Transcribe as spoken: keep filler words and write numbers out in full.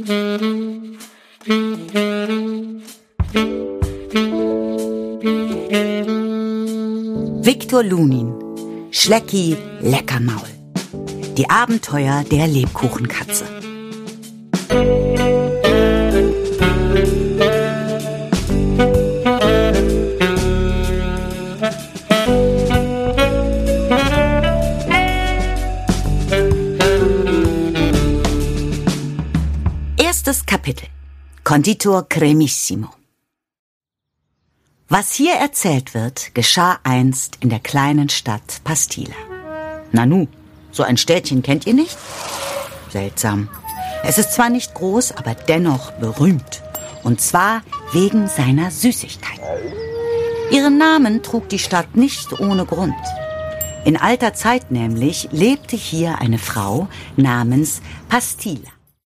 Victor Lunin, Schlecki Leckermaul. Die Abenteuer der Lebkuchenkatze. Erstes Kapitel. Konditor Cremissimo. Was hier erzählt wird, geschah einst in der kleinen Stadt Pastilla. Nanu, so ein Städtchen kennt ihr nicht? Seltsam. Es ist zwar nicht groß, aber dennoch berühmt. Und zwar wegen seiner Süßigkeit. Ihren Namen trug die Stadt nicht ohne Grund. In alter Zeit nämlich lebte hier eine Frau namens Pastilla.